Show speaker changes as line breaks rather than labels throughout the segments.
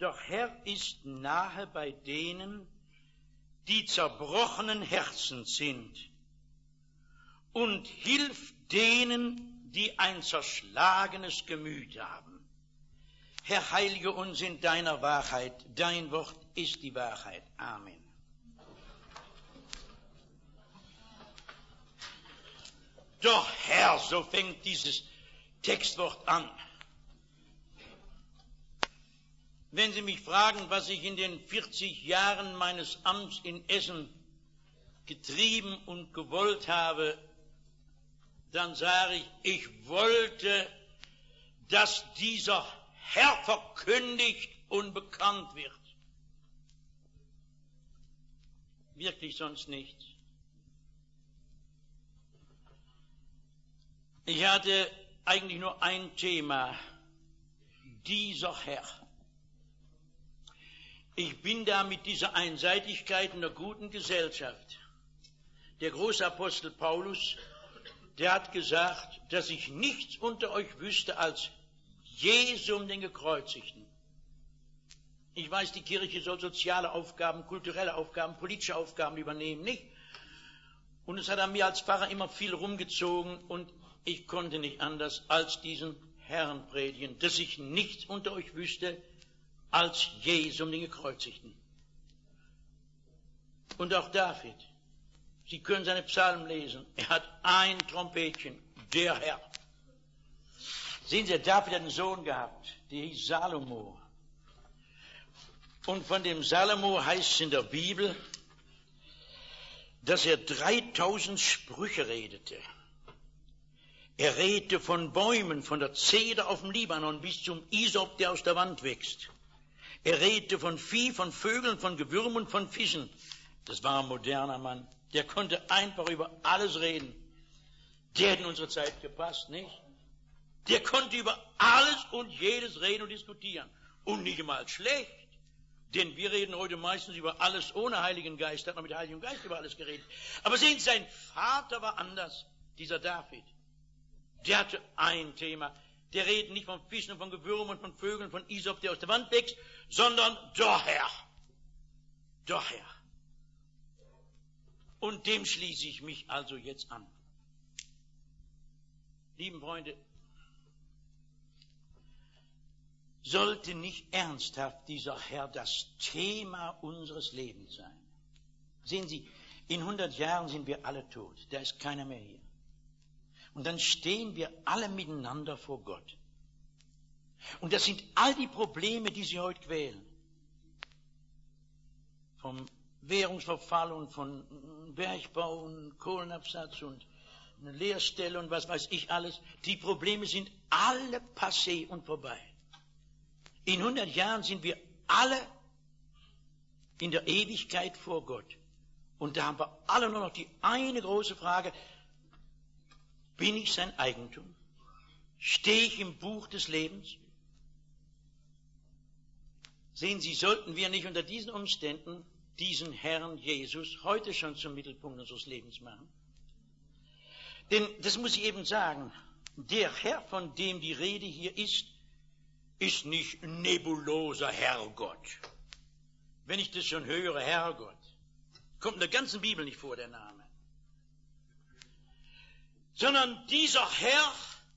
Doch Herr ist nahe bei denen, die zerbrochenen Herzens sind, und hilft denen, die ein zerschlagenes Gemüt haben. Herr, heilige uns in deiner Wahrheit. Dein Wort ist die Wahrheit. Amen. Doch Herr, so fängt dieses Textwort an. Wenn Sie mich fragen, was ich in den 40 Jahren meines Amts in Essen getrieben und gewollt habe, dann sage ich, ich wollte, dass dieser Herr verkündigt und bekannt wird. Wirklich sonst nichts. Ich hatte eigentlich nur ein Thema, dieser Herr. Ich bin da mit dieser Einseitigkeit in der guten Gesellschaft. Der große Apostel Paulus, der hat gesagt, dass ich nichts unter euch wüsste als Jesum den Gekreuzigten. Ich weiß, die Kirche soll soziale Aufgaben, kulturelle Aufgaben, politische Aufgaben übernehmen, nicht? Und es hat an mir als Pfarrer immer viel rumgezogen und ich konnte nicht anders als diesen Herrn predigen, dass ich nichts unter euch wüsste als Jesum den Gekreuzigten. Und auch David, Sie können seine Psalmen lesen, er hat ein Trompetchen, der Herr. Sehen Sie, David hat einen Sohn gehabt, der hieß Salomo. Und von dem Salomo heißt es in der Bibel, dass er 3000 Sprüche redete. Er redete von Bäumen, von der Zeder auf dem Libanon bis zum Isop, der aus der Wand wächst. Er redete von Vieh, von Vögeln, von Gewürm und von Fischen. Das war ein moderner Mann. Der konnte einfach über alles reden. Der hat in unsere Zeit gepasst, nicht? Der konnte über alles und jedes reden und diskutieren. Und nicht einmal schlecht. Denn wir reden heute meistens über alles ohne Heiligen Geist. Hat man mit Heiligem Geist über alles geredet. Aber sehen Sie, sein Vater war anders, dieser David. Der hatte ein Thema. Der redet nicht von Fischen und von Gewürmen und von Vögeln, von Isop, der aus der Wand wächst, sondern der Herr. Der Herr. Und dem schließe ich mich also jetzt an. Lieben Freunde, sollte nicht ernsthaft dieser Herr das Thema unseres Lebens sein? Sehen Sie, in 100 Jahren sind wir alle tot, da ist keiner mehr hier. Und dann stehen wir alle miteinander vor Gott. Und das sind all die Probleme, die Sie heute quälen. Vom Währungsverfall und von Bergbau und Kohlenabsatz und eine Leerstelle und was weiß ich alles. Die Probleme sind alle passé und vorbei. In 100 Jahren sind wir alle in der Ewigkeit vor Gott. Und da haben wir alle nur noch die eine große Frage: Bin ich sein Eigentum? Stehe ich im Buch des Lebens? Sehen Sie, sollten wir nicht unter diesen Umständen diesen Herrn Jesus heute schon zum Mittelpunkt unseres Lebens machen? Denn, das muss ich eben sagen, der Herr, von dem die Rede hier ist nicht nebuloser Herrgott. Wenn ich das schon höre, Herrgott, kommt in der ganzen Bibel nicht vor, der Name. Sondern dieser Herr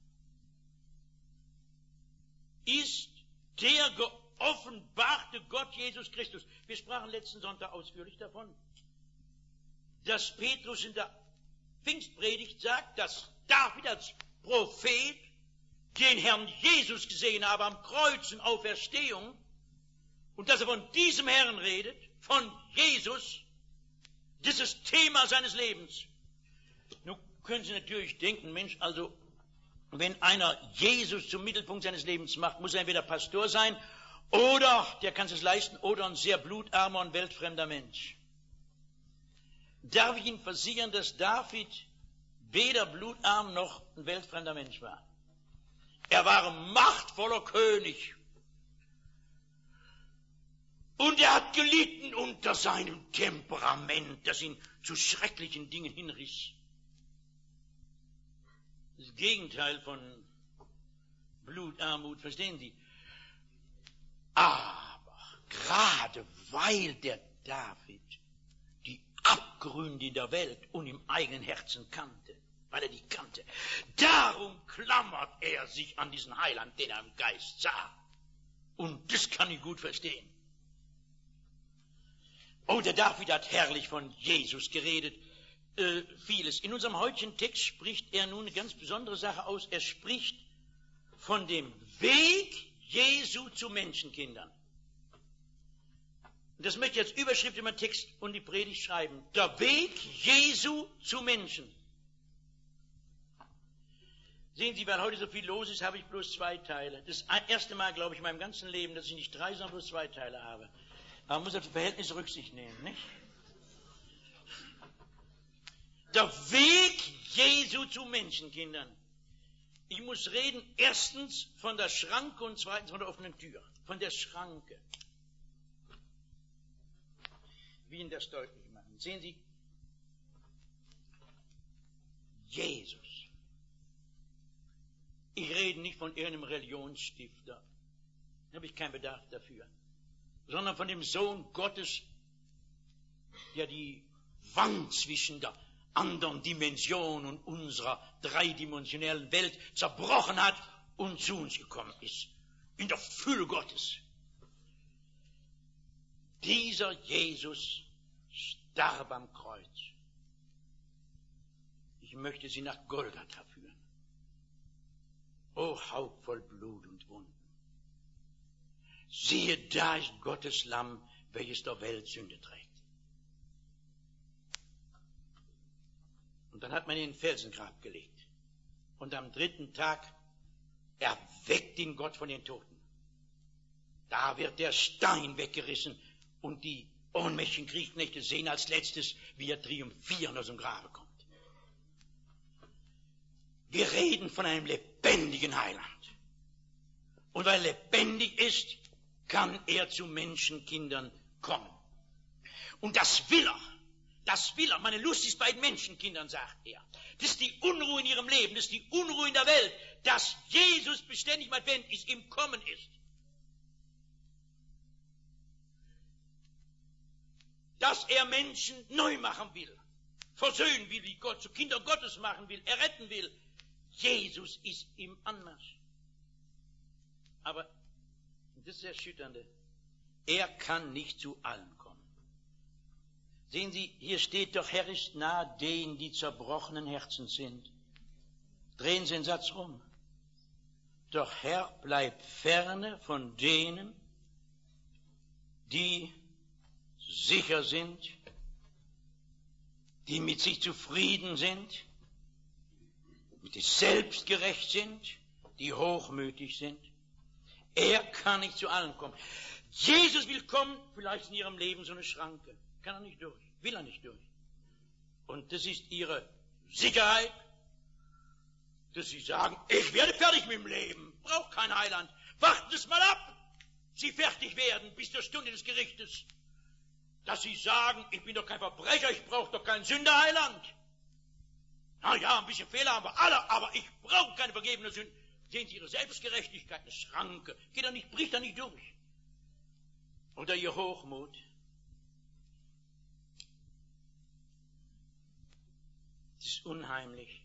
ist der geoffenbarte Gott Jesus Christus. Wir sprachen letzten Sonntag ausführlich davon, dass Petrus in der Pfingstpredigt sagt, dass David als Prophet den Herrn Jesus gesehen habe am Kreuz und Auferstehung und dass er von diesem Herrn redet, von Jesus, das ist das Thema seines Lebens. Nun können Sie natürlich denken, Mensch, also wenn einer Jesus zum Mittelpunkt seines Lebens macht, muss er entweder Pastor sein oder, der kann es leisten, oder ein sehr blutarmer und weltfremder Mensch. Darf ich Ihnen versichern, dass David weder blutarm noch ein weltfremder Mensch war? Er war ein machtvoller König. Und er hat gelitten unter seinem Temperament, das ihn zu schrecklichen Dingen hinriss. Das Gegenteil von Blutarmut, verstehen Sie? Aber gerade weil der David die Abgründe der Welt und im eigenen Herzen kannte, weil er die kannte, darum klammert er sich an diesen Heiland, den er im Geist sah. Und das kann ich gut verstehen. Oh, der David hat herrlich von Jesus geredet, vieles. In unserem heutigen Text spricht er nun eine ganz besondere Sache aus. Er spricht von dem Weg Jesu zu Menschenkindern. Und das möchte ich als Überschrift in meinen Text und die Predigt schreiben. Der Weg Jesu zu Menschen. Sehen Sie, weil heute so viel los ist, habe ich bloß 2 Teile. Das erste Mal, glaube ich, in meinem ganzen Leben, dass ich nicht 3, sondern bloß 2 Teile habe. Aber man muss auf die Verhältnisse Rücksicht nehmen, nicht? Der Weg Jesu zu Menschenkindern. Ich muss reden, erstens von der Schranke und zweitens von der offenen Tür. Von der Schranke. Wie Ihnen das deutlich machen. Sehen Sie, Jesus. Ich rede nicht von irgendeinem Religionsstifter. Da habe ich keinen Bedarf dafür. Sondern von dem Sohn Gottes, der die Wand zwischen der anderen Dimension und unserer dreidimensionellen Welt zerbrochen hat und zu uns gekommen ist. In der Fülle Gottes. Dieser Jesus starb am Kreuz. Ich möchte Sie nach Golgatha führen. O Haupt voll Blut und Wunden. Siehe, da ist Gottes Lamm, welches der Welt Sünde trägt. Und dann hat man ihn in den Felsengrab gelegt. Und am 3. Tag erweckt ihn Gott von den Toten. Da wird der Stein weggerissen und die ohnmächtigen Kriegsknechte sehen als letztes, wie er triumphierend aus dem Grabe kommt. Wir reden von einem lebendigen Heiland. Und weil er lebendig ist, kann er zu Menschenkindern kommen. Und das will er. Das will er. Meine Lust ist bei den Menschenkindern, sagt er. Das ist die Unruhe in ihrem Leben, das ist die Unruhe in der Welt, dass Jesus beständig mal wenn es im Kommen ist. Dass er Menschen neu machen will, versöhnen will, wie Gott, zu Kindern Gottes machen will, erretten will. Jesus ist im Anmarsch. Aber, das ist das Erschütternde, er kann nicht zu allen kommen. Sehen Sie, hier steht doch, Herr ist nahe denen, die zerbrochenen Herzens sind. Drehen Sie den Satz rum. Doch Herr bleibt ferne von denen, die sicher sind, die mit sich zufrieden sind, die selbstgerecht sind, die hochmütig sind. Er kann nicht zu allen kommen. Jesus will kommen, vielleicht in ihrem Leben so eine Schranke. Kann er nicht durch, will er nicht durch. Und das ist ihre Sicherheit, dass sie sagen, ich werde fertig mit dem Leben, brauche kein Heiland. Warten Sie es mal ab, Sie fertig werden bis zur Stunde des Gerichtes. Dass Sie sagen, ich bin doch kein Verbrecher, ich brauche doch keinen Sünderheiland. Na ja, ein bisschen Fehler haben wir alle, aber ich brauche keine vergebene Sünde. Sehen Sie Ihre Selbstgerechtigkeit, eine Schranke, geht er nicht, bricht er nicht durch. Oder Ihr Hochmut. Das ist unheimlich.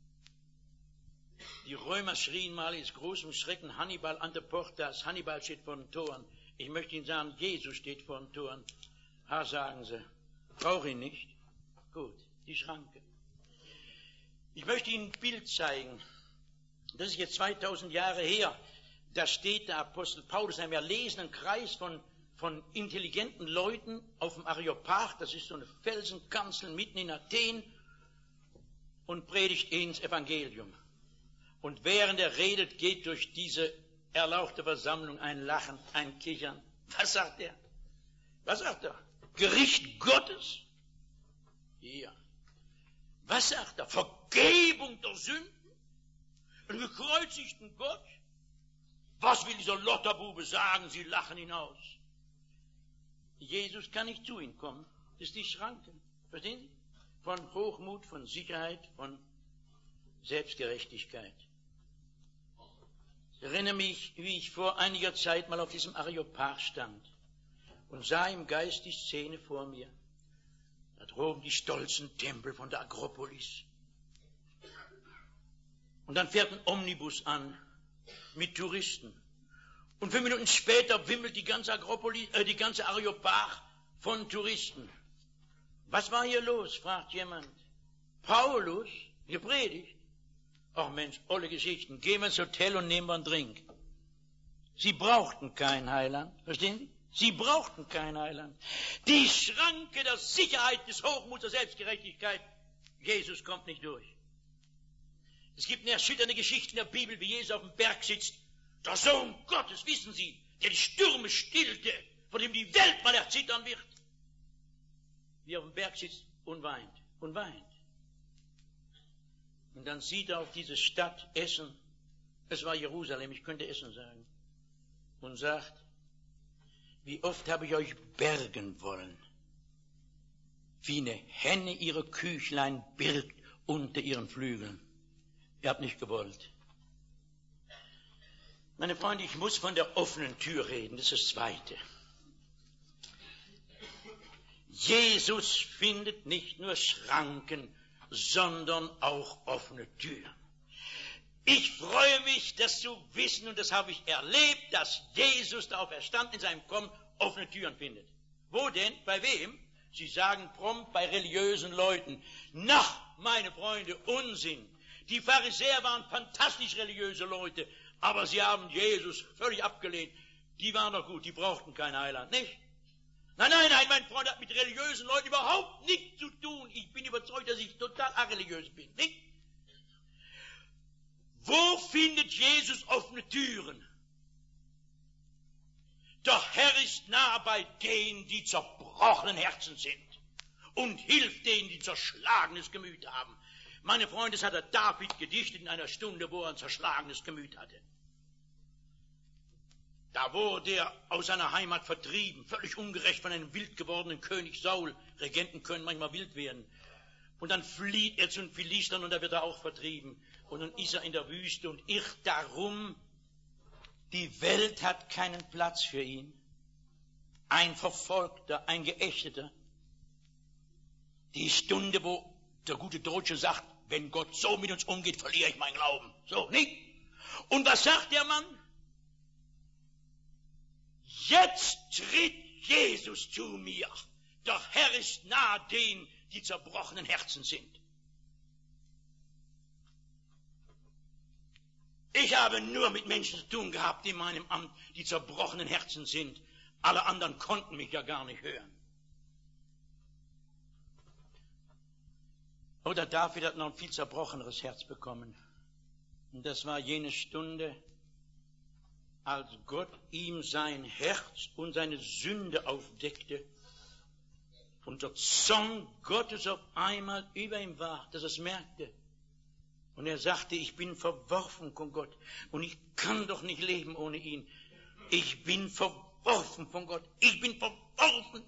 Die Römer schrien mal in großem Schrecken Hannibal an der Portas. Hannibal steht vor den Toren. Ich möchte Ihnen sagen, Jesus steht vor den Toren. Ha, sagen Sie, brauche ihn nicht. Gut, die Schranke. Ich möchte Ihnen ein Bild zeigen. Das ist jetzt 2000 Jahre her. Da steht der Apostel Paulus in einem erlesenen Kreis von intelligenten Leuten auf dem Areopag. Das ist so eine Felsenkanzel mitten in Athen. Und predigt ihnen das Evangelium. Und während er redet, geht durch diese erlauchte Versammlung ein Lachen, ein Kichern. Was sagt er? Was sagt er? Gericht Gottes? Ja. Was sagt er? Vergebung der Sünden? Einen gekreuzigten Gott? Was will dieser Lotterbube sagen? Sie lachen ihn aus. Jesus kann nicht zu ihnen kommen. Das ist die Schranke. Verstehen Sie? Von Hochmut, von Sicherheit, von Selbstgerechtigkeit. Ich erinnere mich, wie ich vor einiger Zeit mal auf diesem Areopag stand. und sah im Geist die Szene vor mir. Da droben die stolzen Tempel von der Akropolis. Und dann fährt ein Omnibus an mit Touristen. Und 5 Minuten später wimmelt die ganze Akropolis, die ganze Areopag von Touristen. Was war hier los, fragt jemand. Paulus, gepredigt. Ach Mensch, olle Geschichten. Gehen wir ins Hotel und nehmen wir einen Drink. Sie brauchten keinen Heiland. Verstehen Sie? Sie brauchten keinen Heiland. Die Schranke der Sicherheit, des Hochmuts, der Selbstgerechtigkeit. Jesus kommt nicht durch. Es gibt eine erschütternde Geschichte in der Bibel, wie Jesus auf dem Berg sitzt. Der Sohn Gottes, wissen Sie, der die Stürme stillte, von dem die Welt mal erzittern wird. Wie er auf dem Berg sitzt und weint. Und weint. Und dann sieht er auf diese Stadt Essen. Es war Jerusalem, ich könnte Essen sagen. Und sagt, wie oft habe ich euch bergen wollen, wie eine Henne ihre Küchlein birgt unter ihren Flügeln. Ihr habt nicht gewollt. Meine Freunde, ich muss von der offenen Tür reden, das ist das Zweite. Jesus findet nicht nur Schranken, sondern auch offene Türen. Ich freue mich, das zu wissen, und das habe ich erlebt, dass Jesus der Auferstandene in seinem Kommen offene Türen findet. Wo denn? Bei wem? Sie sagen prompt bei religiösen Leuten. Na, meine Freunde, Unsinn. Die Pharisäer waren fantastisch religiöse Leute, aber sie haben Jesus völlig abgelehnt. Die waren doch gut, die brauchten kein Heiland, nicht? Nein, mein Freund hat mit religiösen Leuten überhaupt nichts zu tun. Ich bin überzeugt, dass ich total areligiös bin, nicht? Wo findet Jesus offene Türen? Der Herr ist nah bei denen, die zerbrochenen Herzen sind und hilft denen, die zerschlagenes Gemüt haben. Meine Freunde, das hat der David gedichtet in einer Stunde, wo er ein zerschlagenes Gemüt hatte. Da wurde er aus seiner Heimat vertrieben, völlig ungerecht von einem wild gewordenen König Saul. Regenten können manchmal wild werden. Und dann flieht er zu den Philistern und da wird er auch vertrieben. Und dann ist er in der Wüste und irrt darum. Die Welt hat keinen Platz für ihn. Ein Verfolgter, ein Geächteter. Die Stunde, wo der gute Deutsche sagt, wenn Gott so mit uns umgeht, verliere ich meinen Glauben. So, nicht? Und was sagt der Mann? Jetzt tritt Jesus zu mir. Der Herr ist nahe denen, die zerbrochenen Herzen sind. Ich habe nur mit Menschen zu tun gehabt in meinem Amt, die zerbrochenen Herzen sind. Alle anderen konnten mich ja gar nicht hören. Oder David hat noch ein viel zerbrocheneres Herz bekommen. Und das war jene Stunde, als Gott ihm sein Herz und seine Sünde aufdeckte und der Zorn Gottes auf einmal über ihm war, dass er es merkte. Und er sagte, ich bin verworfen von Gott und ich kann doch nicht leben ohne ihn. Ich bin verworfen von Gott. Ich bin verworfen.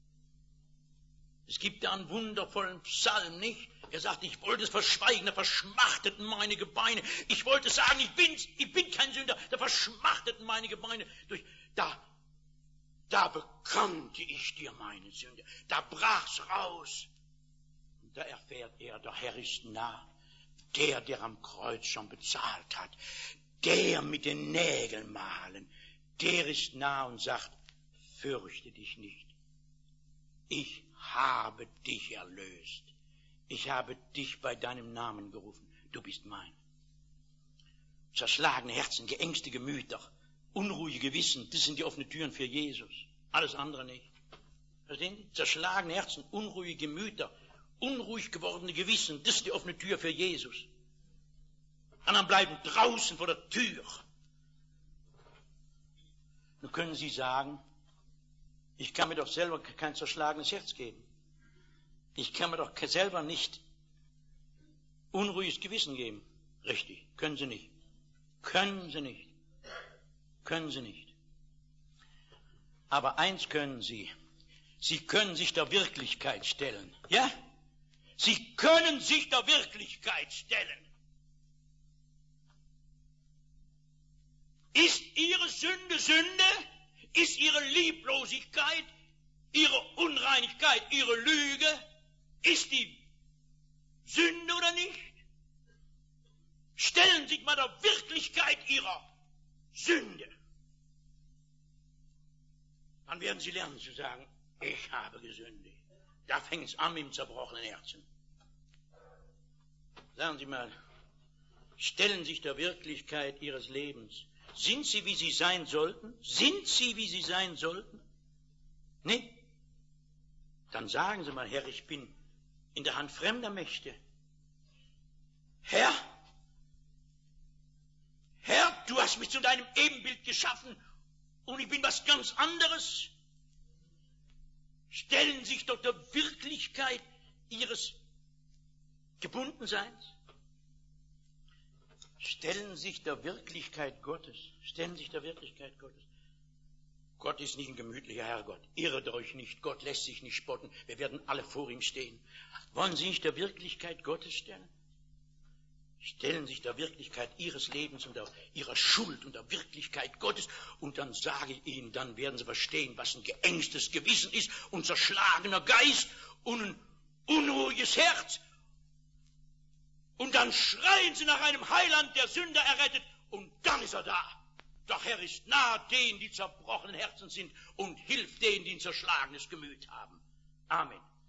Es gibt da einen wundervollen Psalm, nicht? Er sagt, ich wollte es verschweigen, da verschmachteten meine Gebeine. Ich wollte sagen, ich bin kein Sünder, da verschmachteten meine Gebeine. Da bekannte ich dir meine Sünde, da brach's raus. Und da erfährt er, der Herr ist nah, der am Kreuz schon bezahlt hat, der mit den Nägeln mahlen, der ist nah und sagt, fürchte dich nicht. Ich habe dich erlöst. Ich habe dich bei deinem Namen gerufen. Du bist mein. Zerschlagene Herzen, geängstete Gemüter, unruhige Gewissen, das sind die offenen Türen für Jesus. Alles andere nicht. Verstehen Sie? Zerschlagene Herzen, unruhige Gemüter, unruhig gewordene Gewissen, das ist die offene Tür für Jesus. Anderen bleiben draußen vor der Tür. Nun können Sie sagen, ich kann mir doch selber kein zerschlagenes Herz geben. Ich kann mir doch selber nicht unruhiges Gewissen geben. Richtig, können Sie nicht. Können Sie nicht. Können Sie nicht. Aber eins können Sie. Sie können sich der Wirklichkeit stellen. Ja? Sie können sich der Wirklichkeit stellen. Ist Ihre Sünde Sünde? Ist Ihre Lieblosigkeit, Ihre Unreinigkeit, Ihre Lüge, ist die Sünde oder nicht? Stellen Sie sich mal der Wirklichkeit Ihrer Sünde. Dann werden Sie lernen zu sagen, ich habe gesündigt. Da fängt es an mit dem zerbrochenen Herzen. Sagen Sie mal, stellen Sie sich der Wirklichkeit Ihres Lebens. Sind Sie, wie Sie sein sollten? Sind Sie, wie Sie sein sollten? Nee? Dann sagen Sie mal, Herr, ich bin in der Hand fremder Mächte. Herr, du hast mich zu deinem Ebenbild geschaffen und ich bin was ganz anderes. Stellen Sie sich doch der Wirklichkeit Ihres Gebundenseins. Stellen Sie sich der Wirklichkeit Gottes. Stellen Sie sich der Wirklichkeit Gottes. Gott ist nicht ein gemütlicher Herrgott. Irret euch nicht. Gott lässt sich nicht spotten. Wir werden alle vor ihm stehen. Wollen Sie sich der Wirklichkeit Gottes stellen? Stellen Sie sich der Wirklichkeit Ihres Lebens und Ihrer Schuld und der Wirklichkeit Gottes. Und dann sage ich Ihnen, dann werden Sie verstehen, was ein geängstes Gewissen ist und zerschlagener Geist und ein unruhiges Herz. Und dann schreien Sie nach einem Heiland, der Sünder errettet, und dann ist er da. Doch Herr ist nahe denen, die zerbrochenen Herzen sind, und hilft denen, die ein zerschlagenes Gemüt haben. Amen.